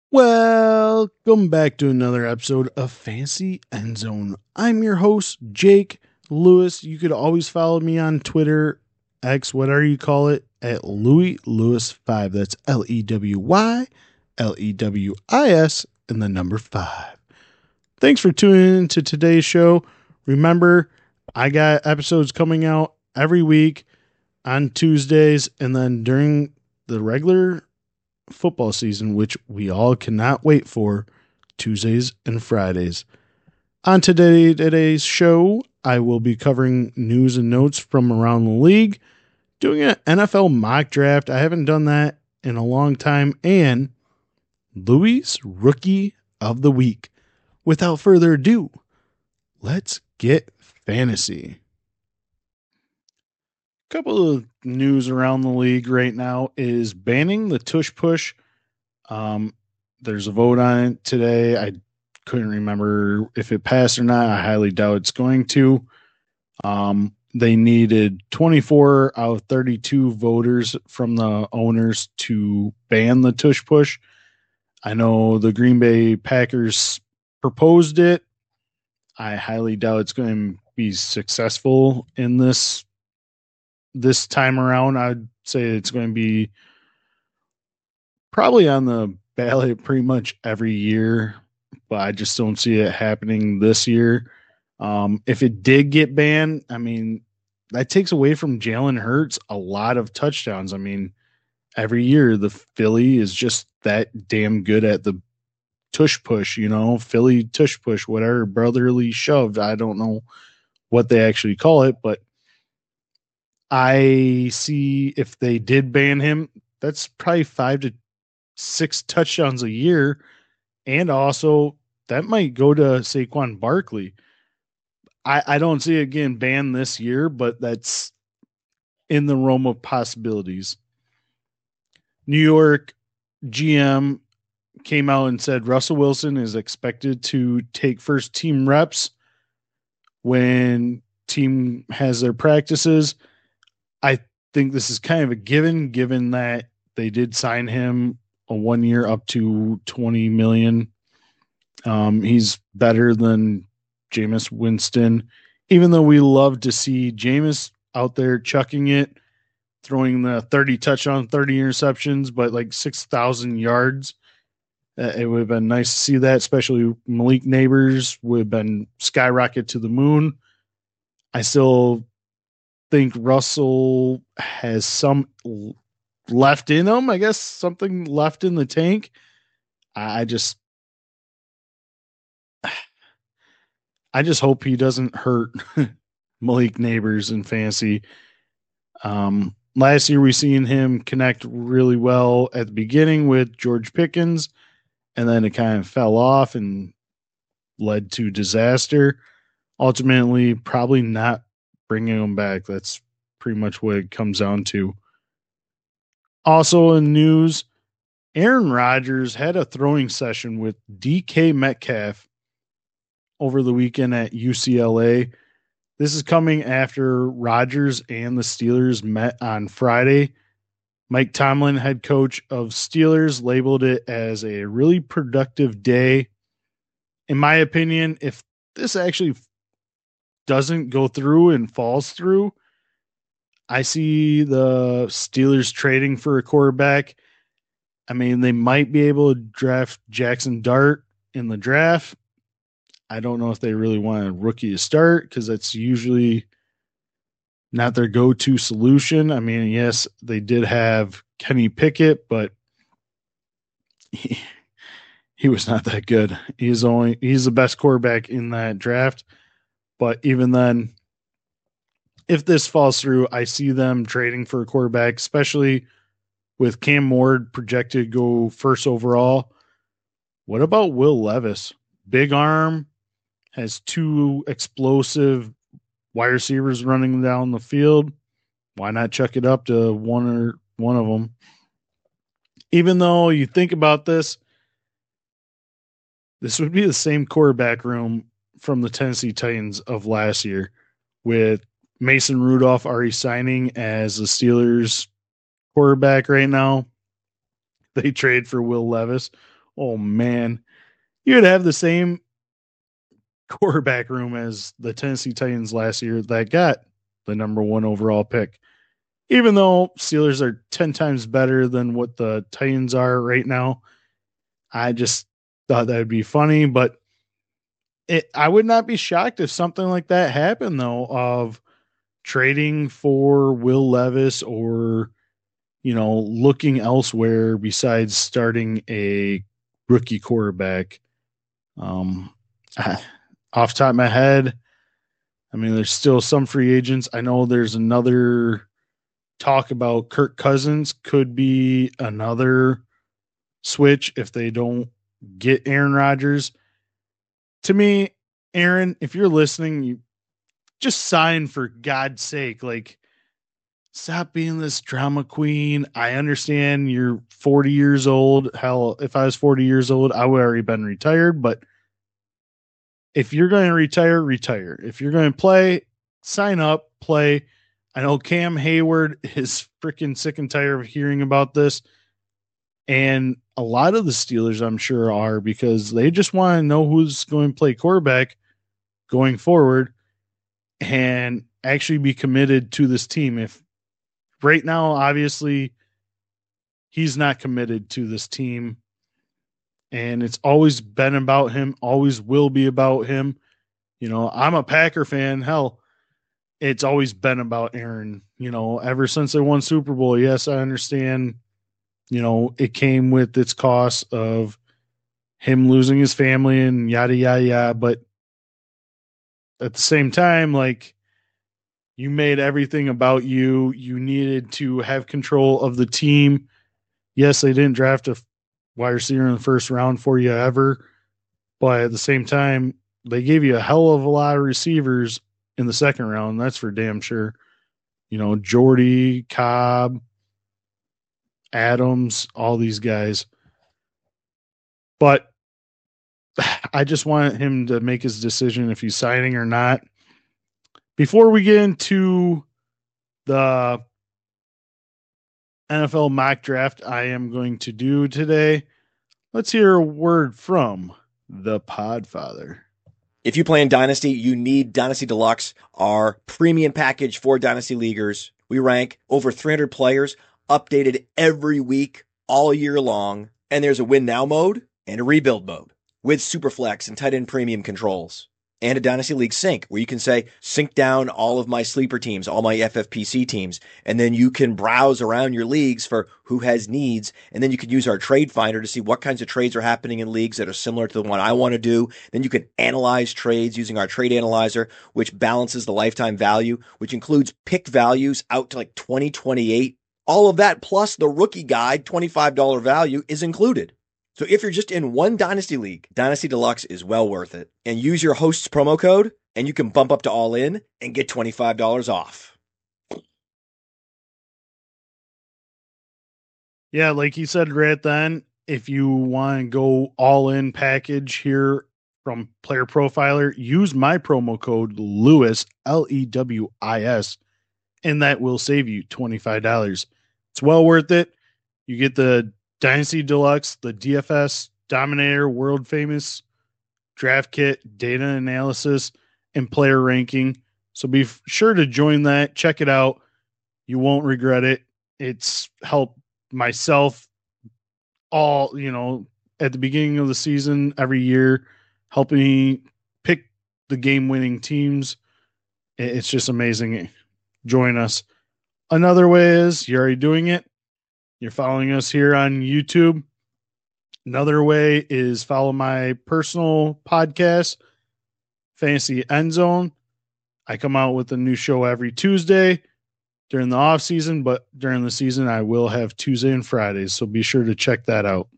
Welcome back to another episode of Fancy End Zone. I'm your host, Jake Lewis. You could always follow me on Twitter, X, whatever you call it, at Louis Lewis 5. That's LEWYLEWIS and the number 5. Thanks for tuning in to today's show. Remember, I got episodes coming out every week on Tuesdays, and then during the regular football season, which we all cannot wait for, Tuesdays and Fridays. On today's show, I will be covering news and notes from around the league, doing an NFL mock draft. I haven't done that in a long time, and Louis' Rookie of the Week. Without further ado, let's get fantasy. Couple of news around the league right now is banning the tush push. There's a vote on it today. I couldn't remember if it passed or not. I highly doubt it's going to. They needed 24 out of 32 voters from the owners to ban the tush push. I know the Green Bay Packers proposed it. I highly doubt it's going to be successful in this time around. I'd say it's going to be probably on the ballot pretty much every year, but I just don't see it happening this year. If it did get banned, I mean, that takes away from Jalen Hurts a lot of touchdowns. I mean, every year the Philly is just that damn good at the tush push, Philly tush push, whatever, brotherly shove. I don't know what they actually call it, but I see if they did ban him, that's probably 5 to 6 touchdowns a year. And also that might go to Saquon Barkley. I don't see it getting banned this year, but that's in the realm of possibilities. New York GM came out and said Russell Wilson is expected to take first team reps when team has their practices. I think this is kind of a given that they did sign him a 1 year up to $20 million. He's better than Jameis Winston, even though we love to see Jameis out there chucking it, throwing the 30 touchdown, 30 interceptions, but like 6,000 yards. It would have been nice to see that, especially Malik Neighbors would have been skyrocket to the moon. I still think Russell has some left in him, I guess, something left in the tank. I just hope he doesn't hurt Malik Neighbors in fantasy. Last year we seen him connect really well at the beginning with George Pickens, and then it kind of fell off and led to disaster. Ultimately, probably not bringing him back. That's pretty much what it comes down to. Also in news, Aaron Rodgers had a throwing session with DK Metcalf over the weekend at UCLA. This is coming after Rodgers and the Steelers met on Friday. Mike Tomlin, head coach of Steelers, labeled it as a really productive day. In my opinion, if this actually doesn't go through and falls through, I see the Steelers trading for a quarterback. I mean, they might be able to draft Jackson Dart in the draft. I don't know if they really want a rookie to start because that's usually not their go-to solution. I mean, yes, they did have Kenny Pickett, but he was not that good. He's the best quarterback in that draft. But even then, if this falls through, I see them trading for a quarterback, especially with Cam Ward projected to go first overall. What about Will Levis? Big arm, has 2 explosive wide receivers running down the field. Why not chuck it up to one of them? Even though you think about this would be the same quarterback room from the Tennessee Titans of last year, with Mason Rudolph already signing as the Steelers quarterback right now. They trade for Will Levis. Oh man, you'd have the same quarterback room as the Tennessee Titans last year that got the number one overall pick. Even though Steelers are 10 times better than what the Titans are right now, I just thought that would be funny. But I would not be shocked if something like that happened, though, of trading for Will Levis or, looking elsewhere besides starting a rookie quarterback. Um, Off the top of my head, I mean, there's still some free agents. I know there's another talk about Kirk Cousins could be another switch if they don't get Aaron Rodgers. To me, Aaron, if you're listening, you just sign for God's sake. Like, stop being this drama queen. I understand you're 40 years old. Hell, if I was 40 years old, I would already been retired. But if you're going to retire, retire. If you're going to play, sign up, play. I know Cam Hayward is freaking sick and tired of hearing about this. And a lot of the Steelers, I'm sure, are, because they just want to know who's going to play quarterback going forward and actually be committed to this team. If right now, obviously, he's not committed to this team, and it's always been about him, always will be about him. I'm a Packer fan. Hell, it's always been about Aaron, ever since they won Super Bowl. Yes, I understand, it came with its cost of him losing his family and yada, yada, yada. But at the same time, like, you made everything about you. You needed to have control of the team. Yes, they didn't draft a wide receiver in the first round for you ever. But at the same time, they gave you a hell of a lot of receivers in the second round. That's for damn sure. Jordy, Cobb, Adams, all these guys. But I just want him to make his decision if he's signing or not. Before we get into the NFL mock draft I am going to do today, let's hear a word from the Podfather. If you play in Dynasty, you need Dynasty Deluxe, our premium package for Dynasty Leaguers. We rank over 300 players, updated every week, all year long. And there's a win now mode and a rebuild mode with Superflex and tight end premium controls. And a Dynasty League sync where you can say, sync down all of my sleeper teams, all my FFPC teams. And then you can browse around your leagues for who has needs. And then you can use our trade finder to see what kinds of trades are happening in leagues that are similar to the one I want to do. Then you can analyze trades using our trade analyzer, which balances the lifetime value, which includes pick values out to like 2028. All of that plus the rookie guide, $25 value is included. So if you're just in one Dynasty League, Dynasty Deluxe is well worth it. And use your host's promo code, and you can bump up to all in and get $25 off. Yeah, like you said right then, if you want to go all in package here from Player Profiler, use my promo code Lewis, Lewis, and that will save you $25. It's well worth it. You get the Dynasty Deluxe, the DFS Dominator World Famous Draft Kit, data analysis, and player ranking. So be sure to join that. Check it out. You won't regret it. It's helped myself all, at the beginning of the season every year, helping me pick the game-winning teams. It's just amazing. Join us. Another way is you're already doing it. You're following us here on YouTube. Another way is follow my personal podcast, Fantasy End Zone. I come out with a new show every Tuesday during the off season, but during the season I will have Tuesday and Fridays, so be sure to check that out.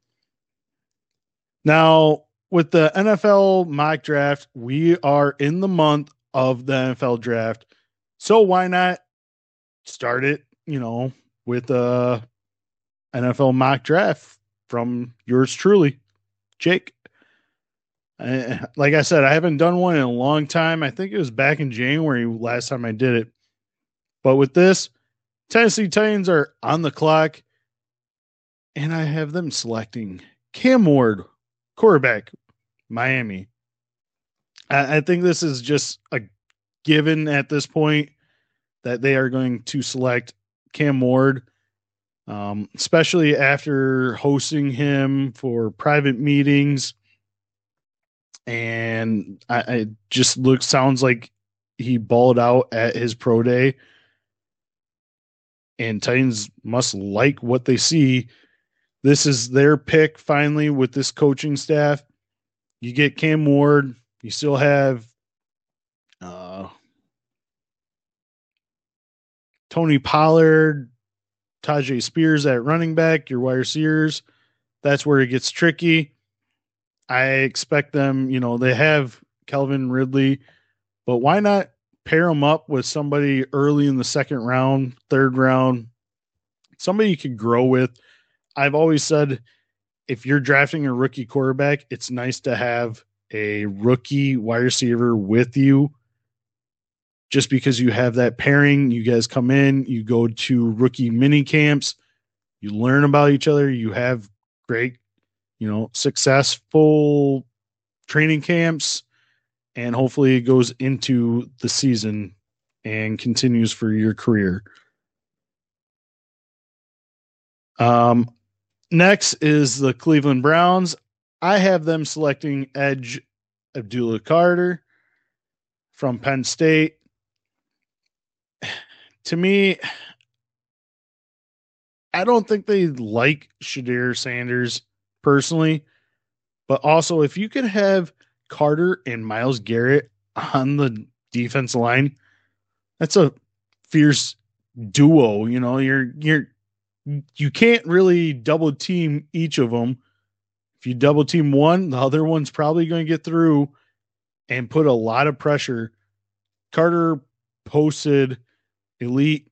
Now, with the NFL mock draft, we are in the month of the NFL draft, so why not start it, with a NFL mock draft from yours truly, Jake. Like I said, I haven't done one in a long time. I think it was back in January last time I did it. But with this, Tennessee Titans are on the clock, and I have them selecting Cam Ward, quarterback, Miami. I think this is just a given at this point that they are going to select Cam Ward, especially after hosting him for private meetings. And I just sounds like he balled out at his pro day. And Titans must like what they see. This is their pick finally with this coaching staff. You get Cam Ward. You still have Tony Pollard, Tajay Spears at running back, your wide receivers. That's where it gets tricky. I expect them, they have Calvin Ridley, but why not pair them up with somebody early in the second round, third round, somebody you could grow with. I've always said if you're drafting a rookie quarterback, it's nice to have a rookie wide receiver with you just because you have that pairing. You guys come in, you go to rookie mini camps, you learn about each other, you have great, successful training camps, and hopefully it goes into the season and continues for your career. Next is the Cleveland Browns. I have them selecting edge Abdullah Carter from Penn State. To me, I don't think they like Shedeur Sanders personally, but also if you could have Carter and Myles Garrett on the defense line, that's a fierce duo. You can't really double team each of them. If you double team one, the other one's probably going to get through and put a lot of pressure. Carter posted elite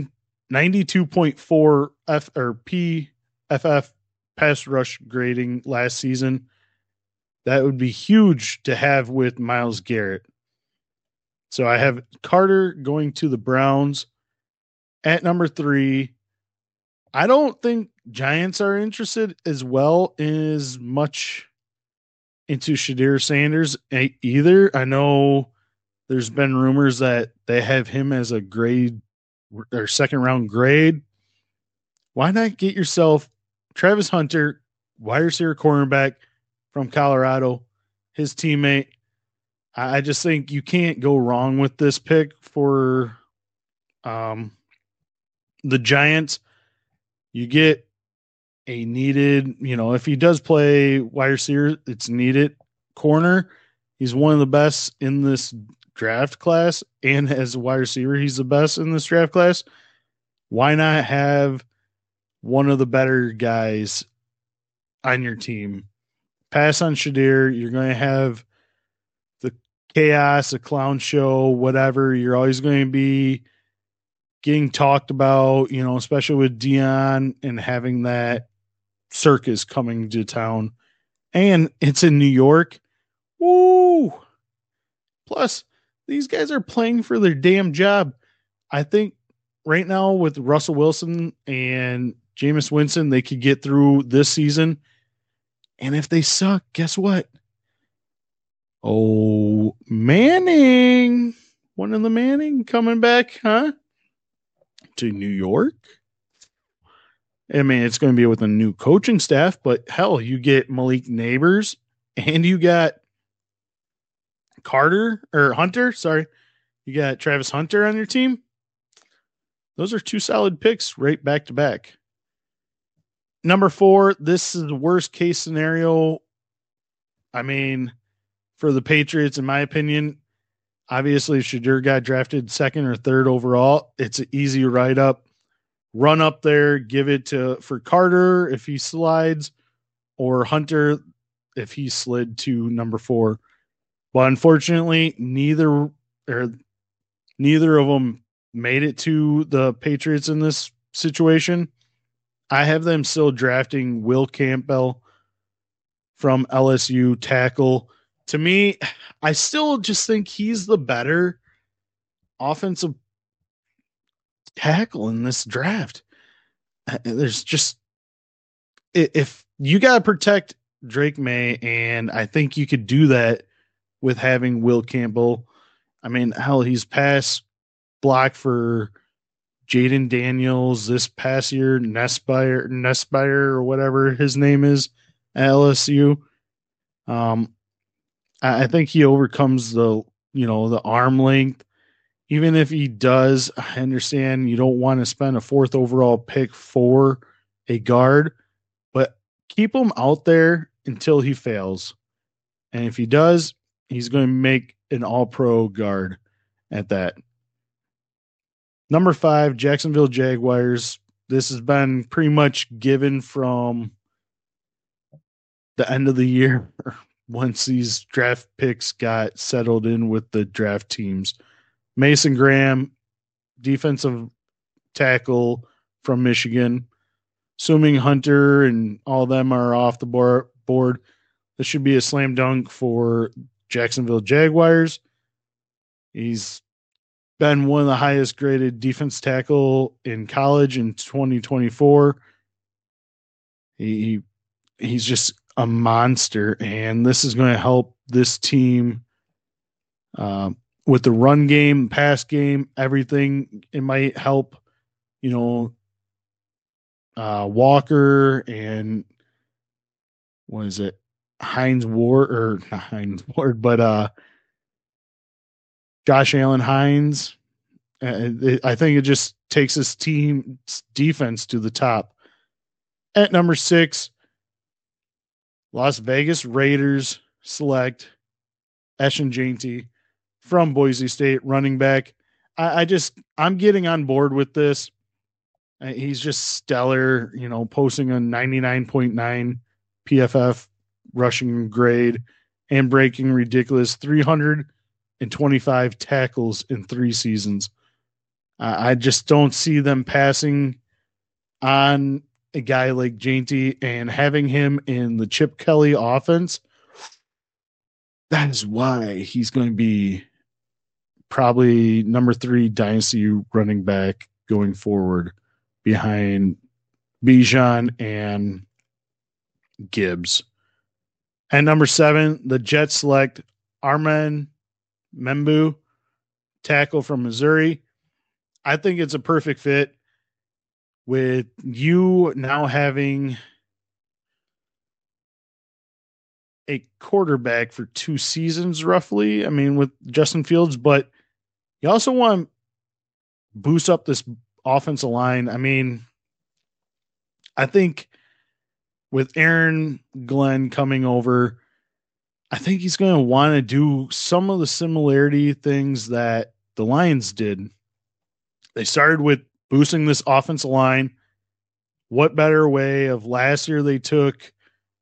92.4 PFF pass rush grading last season. That would be huge to have with Myles Garrett. So I have Carter going to the Browns at number 3. I don't think Giants are interested as well as much into Shedeur Sanders either. I know there's been rumors that they have him as a grade or second round grade. Why not get yourself Travis Hunter, wide receiver cornerback from Colorado, his teammate? I just think you can't go wrong with this pick for the Giants. You get a needed, if he does play wide receiver, it's needed corner. He's one of the best in this draft class, and as a wide receiver, he's the best in this draft class. Why not have one of the better guys on your team? Pass on Shedeur. You're going to have the chaos, a clown show, whatever. You're always going to be getting talked about, especially with Dion and having that circus coming to town. And it's in New York. Woo! Plus, these guys are playing for their damn job. I think right now with Russell Wilson and Jameis Winston, they could get through this season. And if they suck, guess what? Oh, Manning. One of the Manning coming back, huh? To New York. I mean, it's going to be with a new coaching staff, but hell, you get Malik Neighbors and you got Hunter. Sorry. You got Travis Hunter on your team. Those are 2 solid picks right back to back. Number 4, this is the worst case scenario. I mean, for the Patriots, in my opinion, obviously, if Shedeur got drafted second or third overall, it's an easy write-up. Run up there, give it for Carter if he slides, or Hunter if he slid to number 4. But unfortunately, neither of them made it to the Patriots in this situation. I have them still drafting Will Campbell from LSU, tackle. To me, I still just think he's the better offensive tackle in this draft. There's just if you got to protect Drake May, and I think you could do that with having Will Campbell. I mean, hell, he's pass block for Jaden Daniels this past year, Nespire or whatever his name is at LSU. Um, I think he overcomes the arm length. Even if he does, I understand you don't want to spend a fourth overall pick for a guard, but keep him out there until he fails. And if he does, he's going to make an all pro guard at that. Number 5, Jacksonville Jaguars. This has been pretty much given from the end of the year once these draft picks got settled in with the draft teams. Mason Graham, defensive tackle from Michigan. Assuming Hunter and all of them are off the board, this should be a slam dunk for Jacksonville Jaguars. He's been one of the highest graded defense tackle in college in 2024. He's just a monster, and this is going to help this team with the run game, pass game, everything. It might help, Walker and what is it? Hines Ward, or not Hines Ward, but Josh Allen Hines. I think it just takes his team's defense to the top. At number 6, Las Vegas Raiders select Eshin Janty from Boise State, running back. I'm getting on board with this. He's just stellar, posting a 99.9 PFF rushing grade and breaking ridiculous 325 tackles in 3 seasons. I just don't see them passing on a guy like Janty, and having him in the Chip Kelly offense. That is why he's going to be probably number 3 dynasty running back going forward behind Bijan and Gibbs. And number 7, the Jets select Armen Membu, tackle from Missouri. I think it's a perfect fit with you now having a quarterback for 2 seasons, roughly. I mean, with Justin Fields, but you also want to boost up this offensive line. I mean, I think with Aaron Glenn coming over, I think he's going to want to do some of the similarity things that the Lions did. They started with boosting this offensive line. What better way of last year they took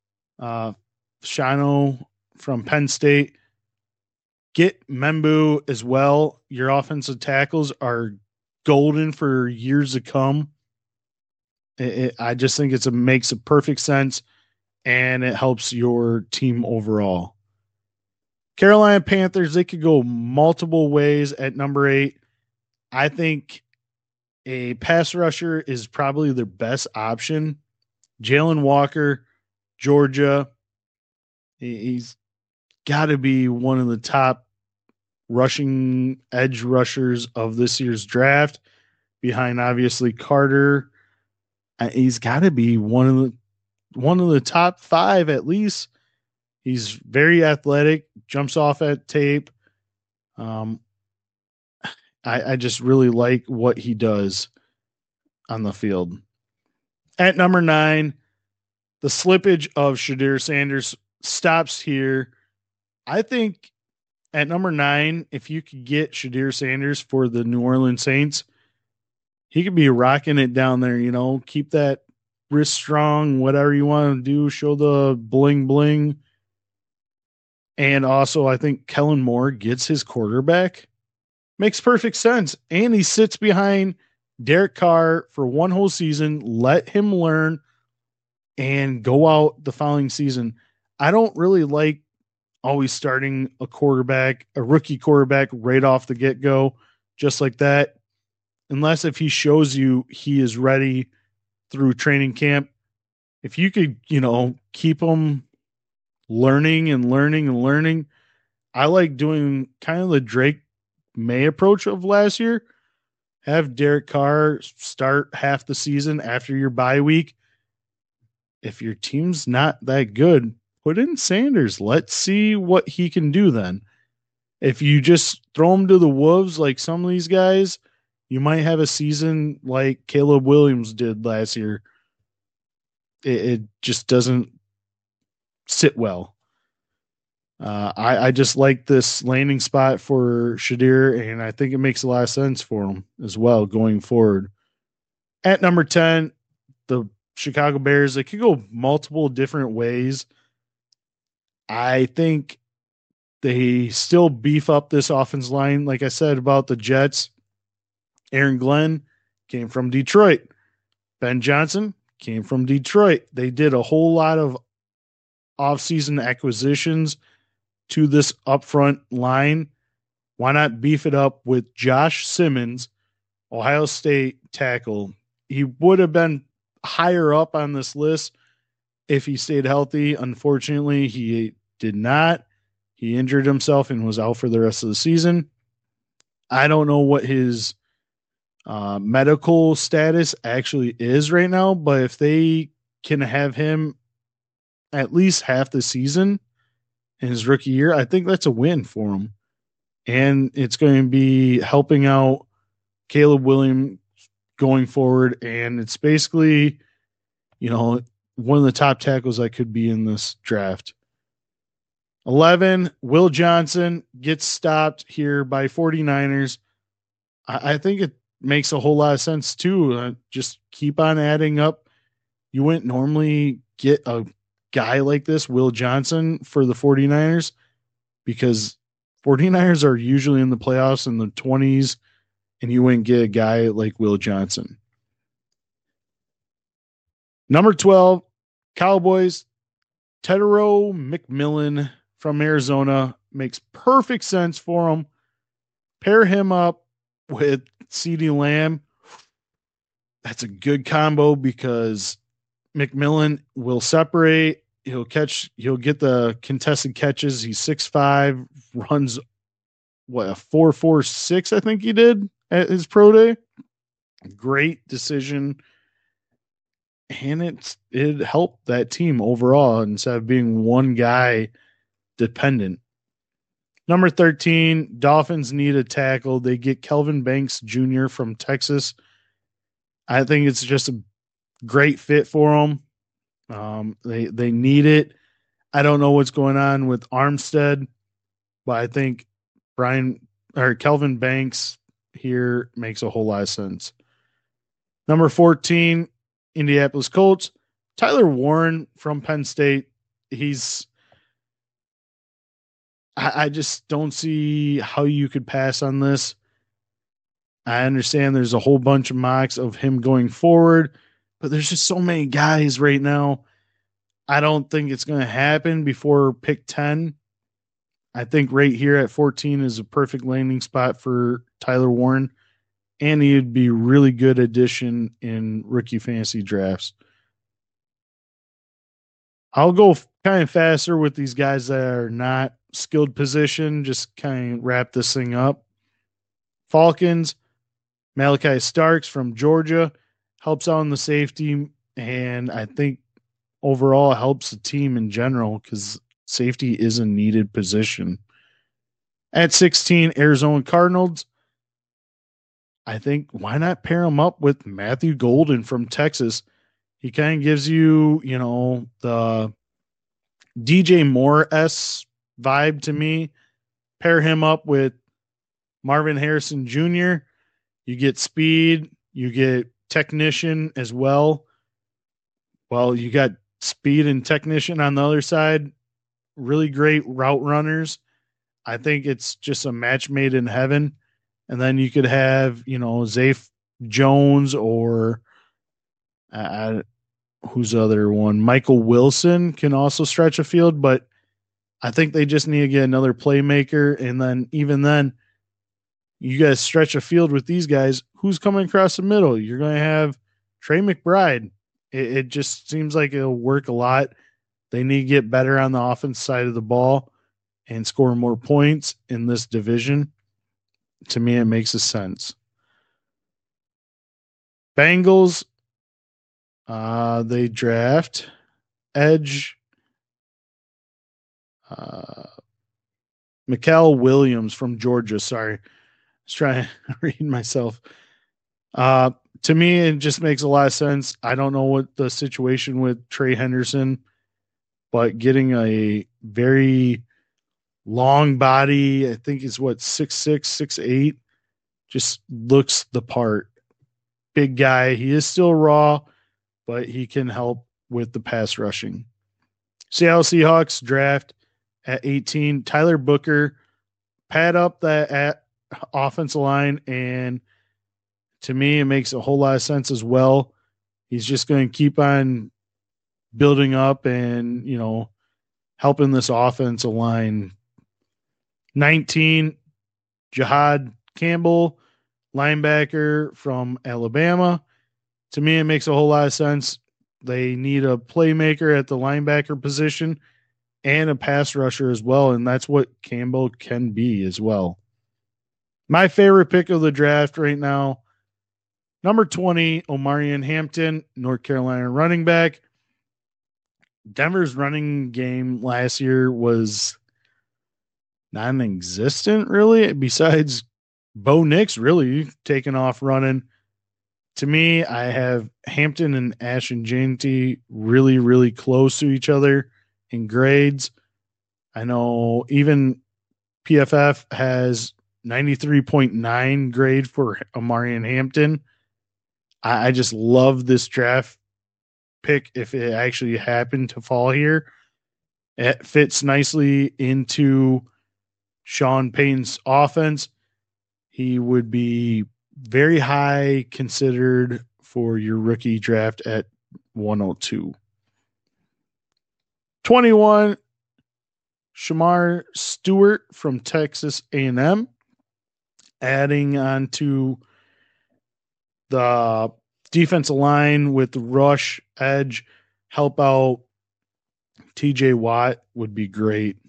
Shano from Penn State. Get Membu as well. Your offensive tackles are golden for years to come. I just think it makes a perfect sense, and it helps your team overall. Carolina Panthers, they could go multiple ways at number 8. I think a pass rusher is probably their best option. Jalen Walker, Georgia. He's got to be one of the top rushing edge rushers of this year's draft, behind obviously Carter. He's got to be one of the top 5 at least. He's very athletic, jumps off at tape. I just really like what he does on the field. At number 9, the slippage of Shedeur Sanders stops here. I think at number 9, if you could get Shedeur Sanders for the New Orleans Saints, he could be rocking it down there, keep that wrist strong, whatever you want to do, show the bling bling. And also, I think Kellen Moore gets his quarterback. Makes perfect sense. And he sits behind Derek Carr for one whole season. Let him learn and go out the following season. I don't really like always starting a rookie quarterback right off the get-go, just like that. Unless if he shows you he is ready through training camp, If you could, keep them learning and learning and learning, I like doing kind of the Drake May approach of last year. Have Derek Carr start half the season after your bye week. If your team's not that good, put in Sanders. Let's see what he can do then. If you just throw him to the wolves like some of these guys, you might have a season like Caleb Williams did last year. It just doesn't sit well. I just like this landing spot for Shadir, and I think it makes a lot of sense for him as well going forward. At number 10, the Chicago Bears, they could go multiple different ways. I think they still beef up this offense line. Like I said about the Jets, Aaron Glenn came from Detroit. Ben Johnson came from Detroit. They did a whole lot of offseason acquisitions to this upfront line. Why not beef it up with Josh Simmons, Ohio State tackle? He would have been higher up on this list if he stayed healthy. Unfortunately, he did not. He injured himself and was out for the rest of the season. I don't know what his medical status actually is right now, but if they can have him at least half the season in his rookie year, I think that's a win for him. And it's going to be helping out Caleb Williams going forward. And it's basically, one of the top tackles that could be in this draft. 11, Will Johnson gets stopped here by 49ers. I think it makes a whole lot of sense too. Just keep on adding up. You wouldn't normally get a guy like this, Will Johnson, for the 49ers because 49ers are usually in the playoffs in the 20s, and you wouldn't get a guy like Will Johnson. Number 12, Cowboys, Tetairoa McMillan from Arizona. Makes perfect sense for him. Pair him up with CeeDee Lamb. That's a good combo because McMillan will separate. He'll get the contested catches. He's 6'5", runs a 4.46, I think he did at his pro day. Great decision. And it helped that team overall instead of being one guy dependent. Number 13, Dolphins need a tackle. They get Kelvin Banks Jr. from Texas. I think it's just a great fit for them. They need it. I don't know what's going on with Armstead, but I think Kelvin Banks here makes a whole lot of sense. Number 14, Indianapolis Colts, Tyler Warren from Penn State. I just don't see how you could pass on this. I understand there's a whole bunch of mocks of him going forward, but there's just so many guys right now. I don't think it's going to happen before pick 10. I think right here at 14 is a perfect landing spot for Tyler Warren, and he'd be a really good addition in rookie fantasy drafts. I'll go kind of faster with these guys that are not skilled position, just kind of wrap this thing up. Falcons, Malachi Starks from Georgia helps out in the safety, and I think overall helps the team in general because safety is a needed position. At 16, Arizona Cardinals. I think why not pair him up with Matthew Golden from Texas? He kind of gives you, the DJ Moore-esque vibe to me. Pair him up with Marvin Harrison Jr. You get speed. You get technician as well. Well, you got speed and technician on the other side. Really great route runners. I think it's just a match made in heaven. And then you could have, Zay Jones or who's the other one? Michael Wilson can also stretch a field, but I think they just need to get another playmaker. And then even then, you guys stretch a field with these guys. Who's coming across the middle? You're going to have Trey McBride. It just seems like it'll work a lot. They need to get better on the offense side of the ball and score more points in this division. To me, it makes a sense. Bengals, they draft edge uh, Mikael Williams from Georgia. Sorry, I was trying to read myself. Uh, to me, it just makes a lot of sense. I don't know what the situation with Trey Henderson, but getting a very long body, I think is what 6'6", 6'8", just looks the part. Big guy. He is still raw, but he can help with the pass rushing. Seattle Seahawks draft at 18 Tyler Booker, pad up that offensive line, and to me, it makes a whole lot of sense as well. He's just going to keep on building up and, helping this offensive line. 19, Jihad Campbell, linebacker from Alabama. To me, it makes a whole lot of sense. They need a playmaker at the linebacker position and a pass rusher as well, and that's what Campbell can be as well. My favorite pick of the draft right now, number 20, Omarion Hampton, North Carolina running back. Denver's running game last year was non-existent, really, besides Bo Nix really taking off running. To me, I have Hampton and Ashton Jeanty really, really close to each other in grades. I know even PFF has 93.9 grade for Omarion Hampton. I just love this draft pick if it actually happened to fall here. It fits nicely into Sean Payton's offense. He would be very high considered for your rookie draft at 102. 21, Shamar Stewart from Texas A&M, adding on to the defensive line with rush, edge, help out TJ Watt would be great.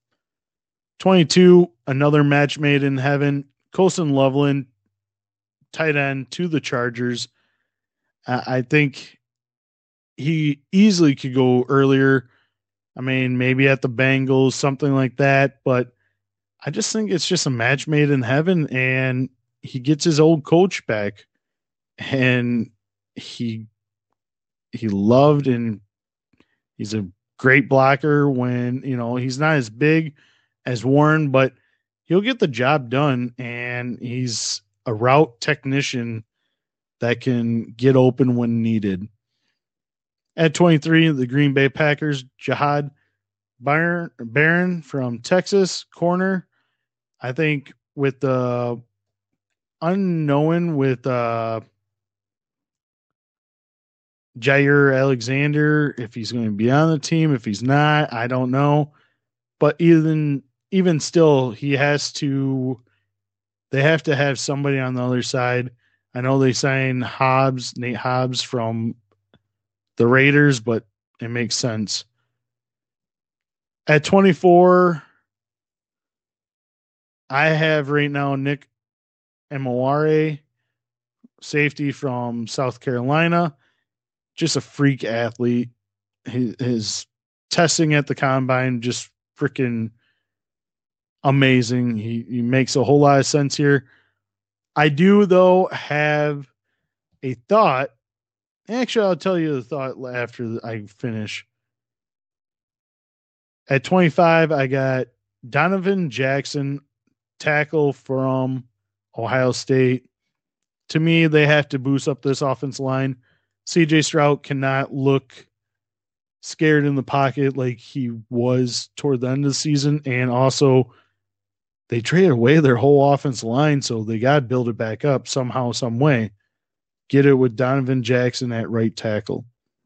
22, another match made in heaven, Colson Loveland, tight end to the Chargers. I think he easily could go earlier. I mean, maybe at the Bengals, something like that. But I just think it's just a match made in heaven, and he gets his old coach back, and he loved, and he's a great blocker when he's not as big as Warren, but he'll get the job done, and he's a route technician that can get open when needed. At 23, the Green Bay Packers, Jihad Barron from Texas, corner. I think with the unknown with Jair Alexander, if he's going to be on the team, if he's not, I don't know. But even still, they have to have somebody on the other side. I know they signed Nate Hobbs from the Raiders, but it makes sense. At 24, I have right now Nick Emoware, safety from South Carolina. Just a freak athlete. His testing at the combine just freaking amazing. He makes a whole lot of sense here. I do, though, have a thought. Actually, I'll tell you the thought after I finish. At 25, I got Donovan Jackson, tackle from Ohio State. To me, they have to boost up this offensive line. CJ Stroud cannot look scared in the pocket like he was toward the end of the season. And also, they traded away their whole offensive line, so they got to build it back up somehow, some way. Get it with Donovan Jackson at right tackle.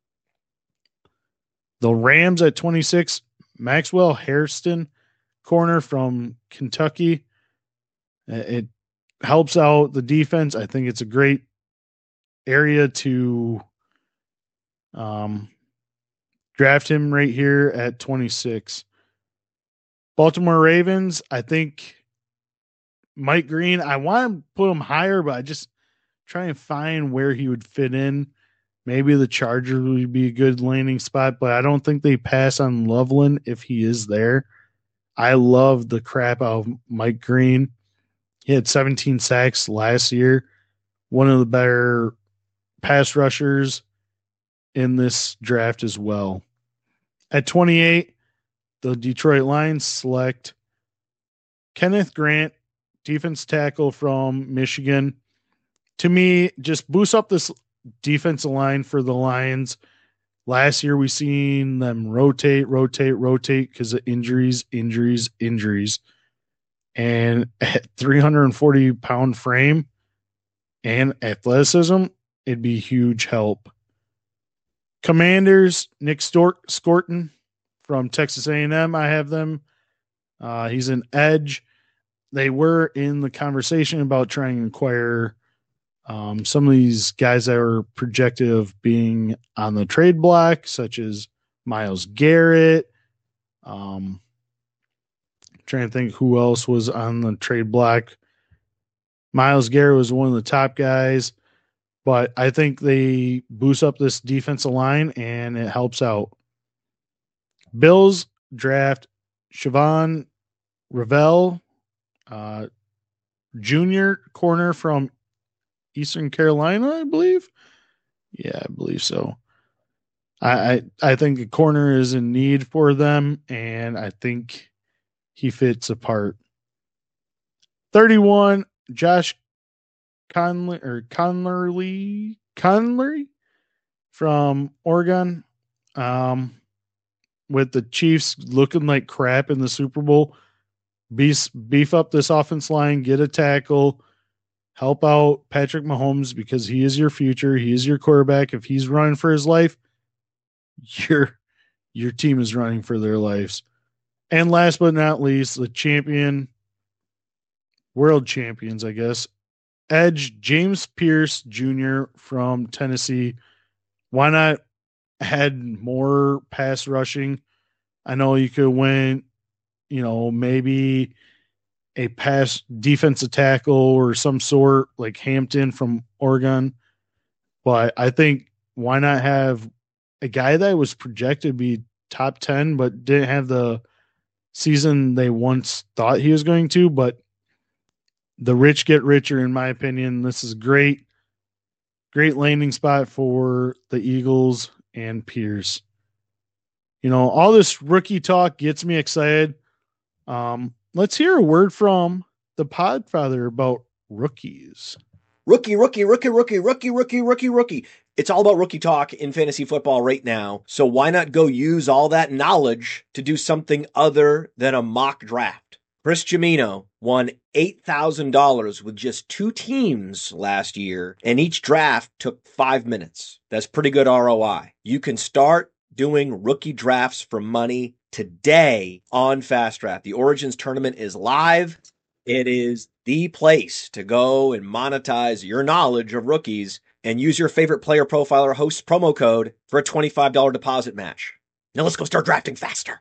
The Rams at 26, Maxwell Hairston, corner from Kentucky. It helps out the defense. I think it's a great area to Um, draft him right here at 26. Baltimore Ravens, I think Mike Green, I want to put him higher, but I just try and find where he would fit in. Maybe the Chargers would be a good landing spot, but I don't think they pass on Loveland if he is there. I love the crap out of Mike Green. He had 17 sacks last year. One of the better pass rushers in this draft as well. At 28, the Detroit Lions select Kenneth Grant, defense tackle from Michigan. To me, just boost up this defensive line for the Lions. Last year, we seen them rotate because of injuries. And at 340-pound frame and athleticism, it'd be huge help. Commanders, Nick Scorton from Texas A&M. I have them. He's an edge. They were in the conversation about trying to acquire some of these guys that were projected of being on the trade block, such as Myles Garrett. Trying to think who else was on the trade block. Myles Garrett was one of the top guys, but I think they boost up this defensive line and it helps out. Bills draft Siobhan Ravel, junior corner from Eastern Carolina, I believe. Yeah, I believe so. I think a corner is in need for them, and I think he fits a part. 31, Josh Conlery from Oregon. With the Chiefs looking like crap in the Super Bowl, beef up this offense line, get a tackle, help out Patrick Mahomes because he is your future. He is your quarterback. If he's running for his life, your team is running for their lives. And last but not least, the world champions, I guess, edge James Pierce Jr. from Tennessee. Why not add more pass rushing? I know you could win, maybe a pass defensive tackle or some sort like Hampton from Oregon. But I think why not have a guy that was projected to be top 10 but didn't have the season they once thought he was going to, but the rich get richer, in my opinion. This is great landing spot for the Eagles and Pierce. All this rookie talk gets me excited. Let's hear a word from the Podfather about rookies. Rookie. It's all about rookie talk in fantasy football right now. So why not go use all that knowledge to do something other than a mock draft? Chris Jimino won $8,000 with just 2 teams last year, and each draft took 5 minutes. That's pretty good ROI. You can start doing rookie drafts for money today on Fast Draft. The Origins tournament is live. It is the place to go and monetize your knowledge of rookies and use your favorite player profiler host promo code for a $25 deposit match. Now let's go start drafting faster.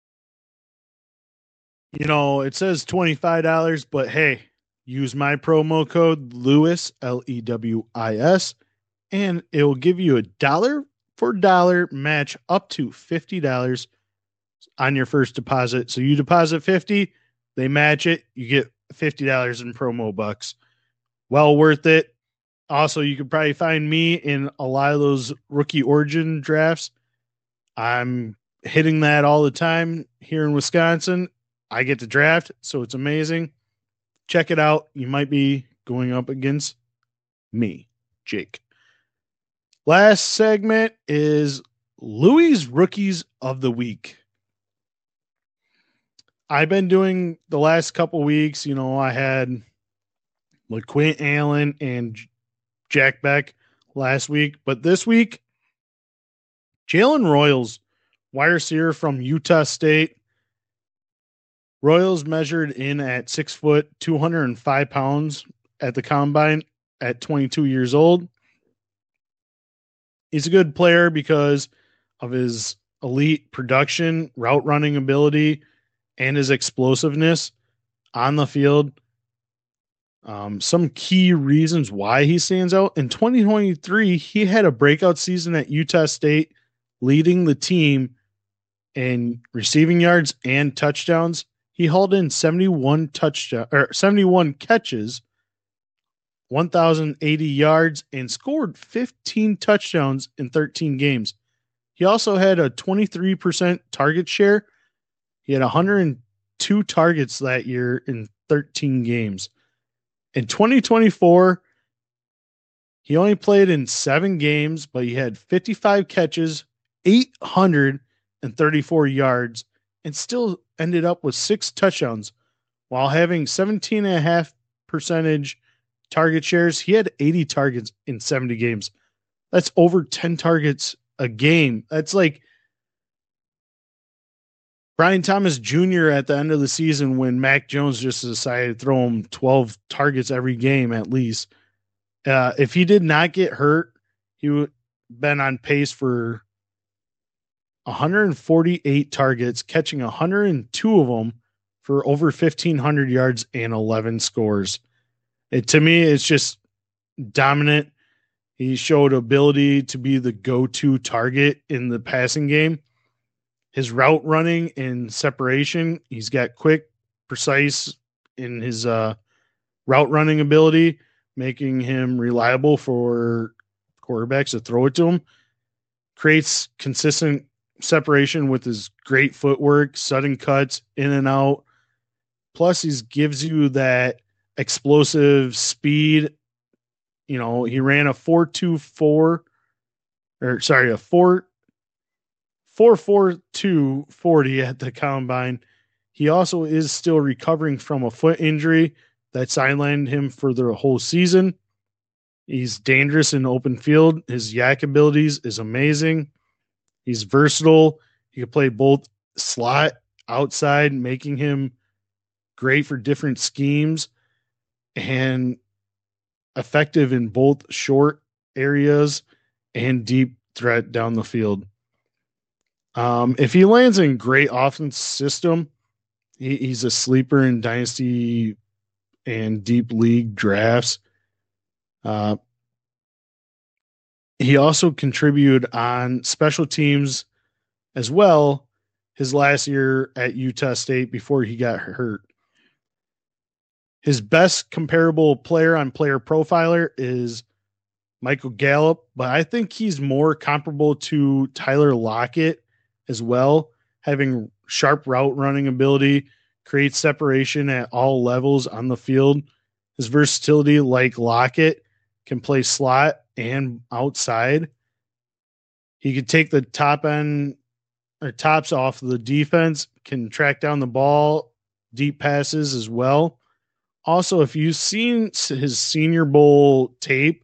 It says $25, but hey, use my promo code Lewis, Lewis, and it will give you $1 for $1 match up to $50 on your first deposit. So you deposit $50, they match it, you get $50 in promo bucks. Well worth it. Also, you could probably find me in a lot of those rookie origin drafts. I'm hitting that all the time here in Wisconsin. I get to draft, so it's amazing. Check it out. You might be going up against me, Jake. Last segment is Louis' Rookies of the Week. I've been doing the last couple weeks. I had LaQuint Allen and Jack Beck last week, but this week, Jalen Royals, wide receiver from Utah State. Royals measured in at 6 foot, 205 pounds at the combine at 22 years old. He's a good player because of his elite production, route running ability, and his explosiveness on the field. Some key reasons why he stands out. In 2023, he had a breakout season at Utah State, leading the team in receiving yards and touchdowns. He hauled in 71 catches, 1,080 yards, and scored 15 touchdowns in 13 games. He also had a 23% target share. He had 102 targets that year in 13 games. In 2024, he only played in 7 games, but he had 55 catches, 834 yards, and still ended up with 6 touchdowns while having 17.5% target shares. He had 80 targets in 70 games. That's over 10 targets a game. That's like Brian Thomas Jr. at the end of the season when Mac Jones just decided to throw him 12 targets every game at least. If he did not get hurt, he would been on pace for 148 targets, catching 102 of them for over 1,500 yards and 11 scores. To me, it's just dominant. He showed ability to be the go-to target in the passing game. His route running and separation, he's got quick, precise in his route running ability, making him reliable for quarterbacks to throw it to him. Creates consistent separation with his great footwork, sudden cuts, in and out. Plus, he gives you that explosive speed. You know, he ran a 4.24, or sorry, a 4.42 40 at the combine. He also is still recovering from a foot injury that sidelined him for the whole season. He's dangerous in open field. His yak abilities is amazing. He's versatile. He can play both slot, outside, making him great for different schemes and effective in both short areas and deep threat down the field. If he lands in great offense system, he's a sleeper in dynasty and deep league drafts. He also contributed on special teams as well his last year at Utah State before he got hurt. His best comparable player on Player Profiler is Michael Gallup, but I think he's more comparable to Tyler Lockett as well, having sharp route running ability, creates separation at all levels on the field. His versatility, like Lockett, can play slot and outside. He could take the top end or tops off the defense, can track down the ball, deep passes as well. Also, if you've seen his Senior Bowl tape,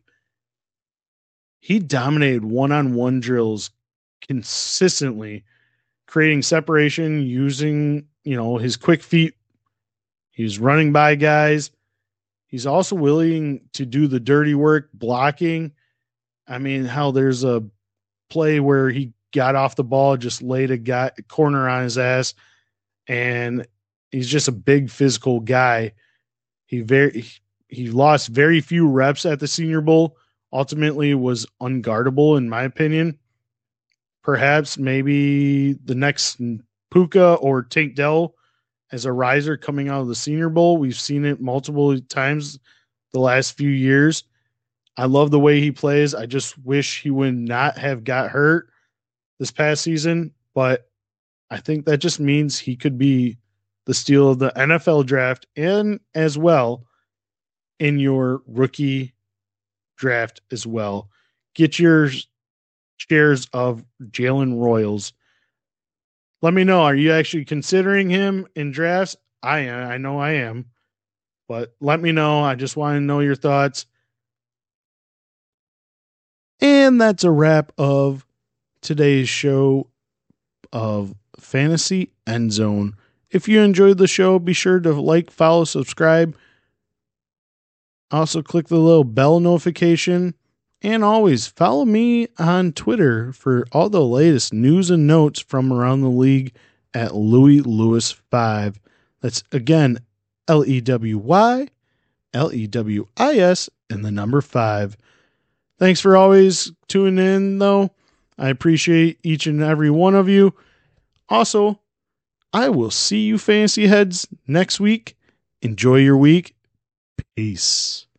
he dominated one-on-one drills consistently, creating separation using, his quick feet. He's running by guys. He's also willing to do the dirty work, blocking. I mean, how there's a play where he got off the ball, just laid a corner on his ass, and he's just a big physical guy. He lost very few reps at the Senior Bowl. Ultimately, was unguardable in my opinion. Perhaps maybe the next Puka or Tank Dell as a riser coming out of the Senior Bowl. We've seen it multiple times the last few years. I love the way he plays. I just wish he would not have got hurt this past season, but I think that just means he could be the steal of the NFL draft and as well in your rookie draft as well. Get your shares of Jalen Royals. Let me know. Are you actually considering him in drafts? I am. I know I am. But let me know. I just want to know your thoughts. And that's a wrap of today's show of Fantasy End Zone. If you enjoyed the show, be sure to like, follow, subscribe. Also, click the little bell notification And always follow me on Twitter for all the latest news and notes from around the league at Louis Lewis 5. That's again LEWY LEWIS and the number 5. Thanks for always tuning in, though. I appreciate each and every one of you. Also, I will see you fantasy heads next week. Enjoy your week. Peace.